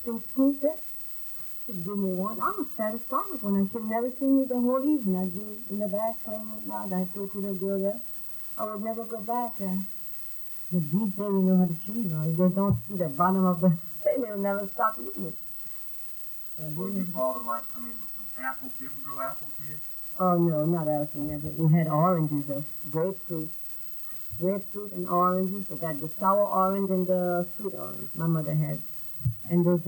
and scoop it. She'd give me one. I was satisfied with one. And she'd never see me the whole evening. I'd be in the back playing with my, I'd go to the girl there. I would never go back there. But these days, you know how to chew now. If they don't see the bottom of the thing, they'll never stop eating it. Or your father might come in with some apples. Do you ever grow apples here? Oh, no, not apples. Never. We had oranges, grapefruit. Grapefruit and oranges. They got the sour orange and the sweet orange. My mother had. And there's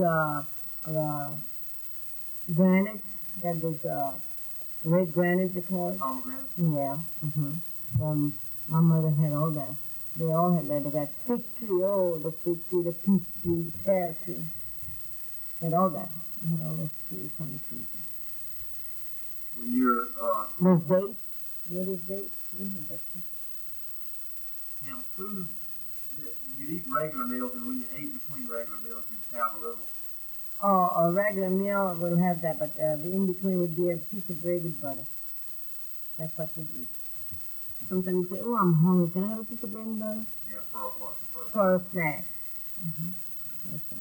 granite. That there's red granite, they call it. Pomegranate? Yeah. My mother had all that. They all had that. They got fig tree. Oh, the fig tree, the peach tree, pear tree. They had all that. They had all those trees, kind of trees. When you're, There's dates. You know those dates? We had that too. now food, you'd eat regular meals, and when you ate between regular meals, you'd have a little. Oh, a regular meal will have that, but in between would be a piece of bread with butter. That's what we eat. Sometimes you say, oh, I'm hungry. Can I have a piece of bread and butter? Yeah, for a what? For a snack. That's right.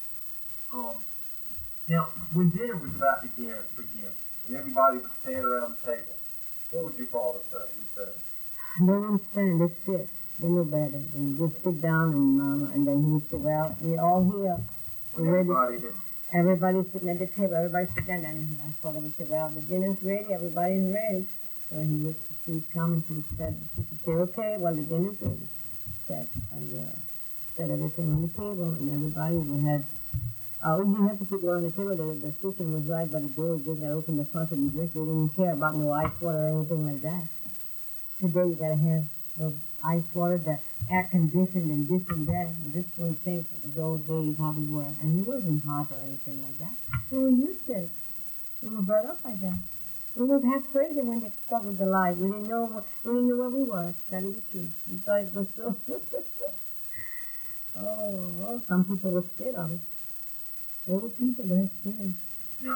Now, when dinner was about to begin, and everybody would stand around the table, what would your father say? He'd say, They wouldn't stand, they'd sit. They knew better. And just sit down and then he would say, well, we're all here. when everybody had, Everybody's sitting at the table, everybody's sitting down, and my father would say, well, the dinner's ready, everybody's ready. So he would come and he would say, okay, well, the dinner's ready. Set everything on the table, and everybody would have, we didn't have to put water on the table, the kitchen was right by the door, we just got to open the faucet and drink. We didn't care about no ice water or anything like that. Today you got to have the ice water, the air conditioned and this and that. And just when you think of those old days how we were. And he wasn't hot or anything like that. So we used to it. We were brought up like that. We was half crazy when they discovered the light. We didn't know where we were. That is the truth. We thought it was so oh, some people were scared of it. Old people were scared. now,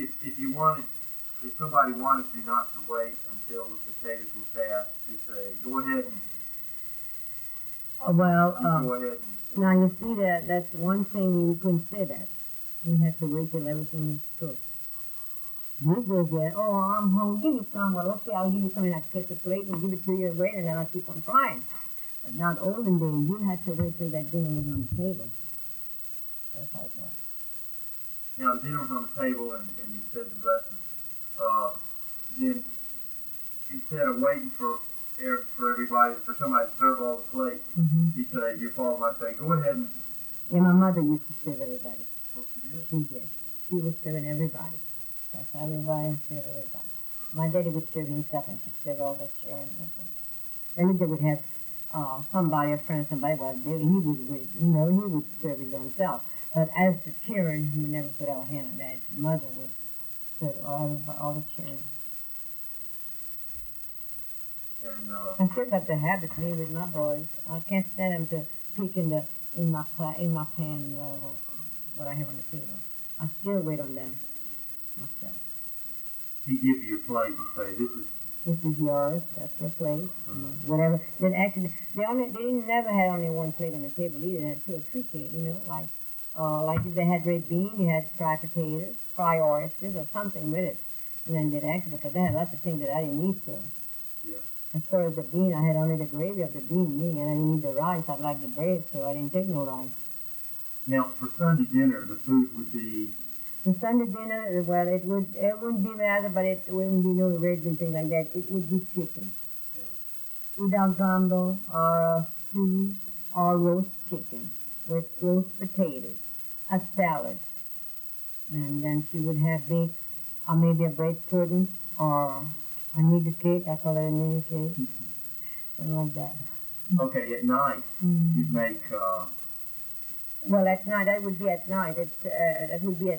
if somebody wanted you not to wait until the potatoes were passed, to say, go ahead and go ahead and now you see that's one thing you couldn't say that. We had to wait till everything was cooked. These days, yeah, oh, I'm hungry, give me some. Well, okay, I'll give you some, and I'll catch a plate and give it to you and wait, and then I'll keep on frying. But not olden days, you had to wait till that dinner was on the table. That's how it was. now the dinner was on the table and you said the blessing. Then instead of waiting for everybody, for somebody to serve all the plates, he'd say, your father might say, go ahead and. Yeah, my mother used to serve everybody. Oh, she did? She did. She was serving everybody. That's how everybody served everybody. My daddy would serve himself and she'd serve all the children. And then they would have somebody, a friend, somebody, well, he would serve his own self. But as the children, we never put our hand on that. Mother would serve all the children. And, I still got the habit, me with my boys. I can't stand them to peek in my pan what I have on the table. I still wait on them myself. he give you your plate and say, This is yours. That's your plate. Whatever. Then actually, they never had only one plate on the table either. They had 2 or 3 plates. Like if they had red bean, you had fried potatoes, fried oysters, or something with it. And then they'd actually, because they had lots of things that I didn't eat. So yeah. as far as the bean, I had only the gravy of the bean, and I didn't eat the rice. I liked the bread, so I didn't take no rice. Now, for Sunday dinner, the food would be. The Sunday dinner, well, it wouldn't be rather, but it wouldn't be no red bean thing like that. It would be chicken. Yeah. Either gumbo or stew or roast chicken with roast potatoes, a salad, and then she would have baked maybe a bread pudding or a nigger cake. I call it a nigger cake, something like that. Okay, at night, you'd make. Well, at night, that would be at night. That would be at